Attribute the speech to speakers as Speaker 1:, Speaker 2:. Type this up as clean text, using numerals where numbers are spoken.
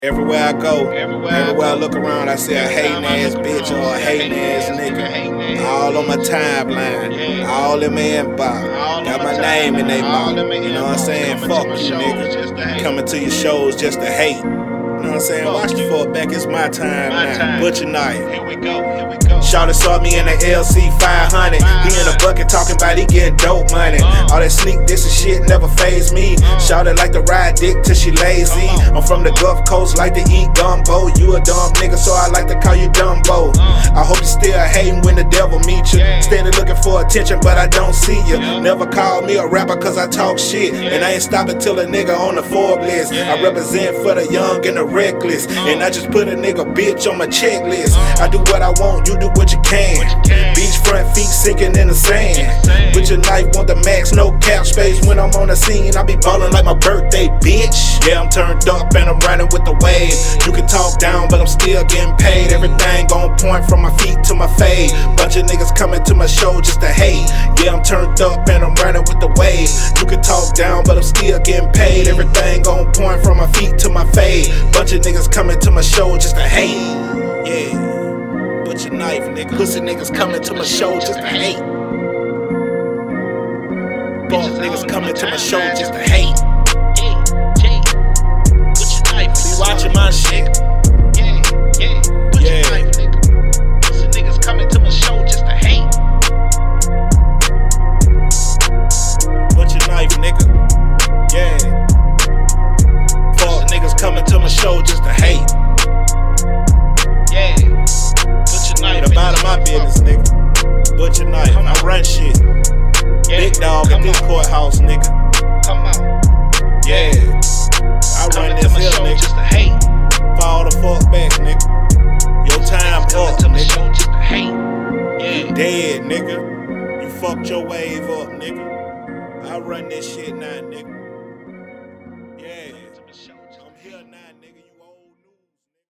Speaker 1: Everywhere I go, everywhere I look around, I see a hating ass bitch or a hating ass nigga. All on my timeline, all in my inbox. Got my name in they mouth. You know what I'm saying? Fuck you, nigga. Coming to your shows just to hate. You know what I'm saying? Watch the fuck back, it's my time now. Butcher Knife.
Speaker 2: Here we go.
Speaker 1: Shawty saw me in the LC 500. He in a bucket talking about he getting dope money. All that sneak this and shit never faze me. Shawty like to ride dick till she lazy. I'm from the Gulf Coast, like to eat gumbo. You a dumb nigga, so I like to call you Dumbo. I hope you still hating when the devil meet you. Steady looking for attention, but I don't see you. Never call me a rapper cause I talk shit. And I ain't stopping till a nigga on the Forbes list. I represent for the young and the reckless. And I just put a nigga bitch on my checklist. I do what I want, you do what you can. Beachfront feet sinking in the sand. Butcher Knife want the max, no cap space. When I'm on the scene, I be ballin' like my birthday, bitch. Yeah, I'm turned up and I'm riding with the wave. You can talk down, but I'm still getting paid. Everything on point from my feet to my fade. Bunch of niggas coming to my show just to hate. Yeah, I'm turned up and I'm riding with the wave. You can talk down, but I'm still getting paid. Everything on point from my feet to my fade. Bunch of niggas coming to my show just to hate. Yeah. Butcher Knife, nigga. Pussy niggas coming to my show just to hate. Fuck niggas coming to my show just to hate.
Speaker 2: Butcher Knife.
Speaker 1: Be watching my shit.
Speaker 2: Butcher Knife, nigga. Pussy niggas coming to my show just to hate.
Speaker 1: Butcher Knife, nigga. Yeah. Fuck niggas coming to my show just to hate. Get up out of my business, nigga. Butcher Knife, I run shit. Big dog at this courthouse, nigga.
Speaker 2: Come on.
Speaker 1: Yeah. I run this here, nigga.
Speaker 2: Just to hate.
Speaker 1: Fall the fuck back, nigga. Your time up,
Speaker 2: to my
Speaker 1: nigga.
Speaker 2: show just to hate.
Speaker 1: You dead, nigga. You fucked your wave up, nigga. I run this shit now, nigga. Yeah.